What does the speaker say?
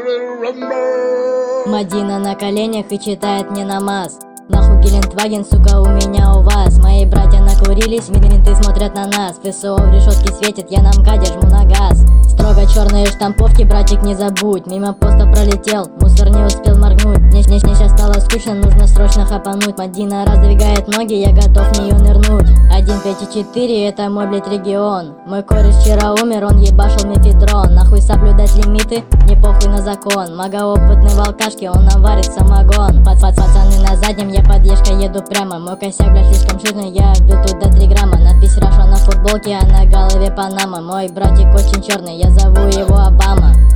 Мадина на коленях и читает мне намаз. Нахуй Гелендваген, сука, у меня у вас. Мои братья накурились, менты смотрят на нас. ФСО в решетке светит, я на МКАДе жму на газ. Строго черные штамповки, братик, не забудь. Мимо поста пролетел, мусор не успел моргнуть. Мне сейчас стало скучно, нужно срочно хапануть. Мадина раздвигает ноги, я готов в нее нырнуть. 1, 5 и 4, это мой, блять, регион. Мой кореш вчера умер, он ебашил мефедрон. Нахуй соблюдать лимиты, не похуй на закон. Многоопытный в алкашке, он наварит самогон. Пацаны на заднем, я подъезжка еду прямо. Мой косяк, блядь, слишком жирный, я вбил туда 3 грамма. Надпись Раша на футболке, а на голове Панама. Мой братик очень черный, я зову его Обама.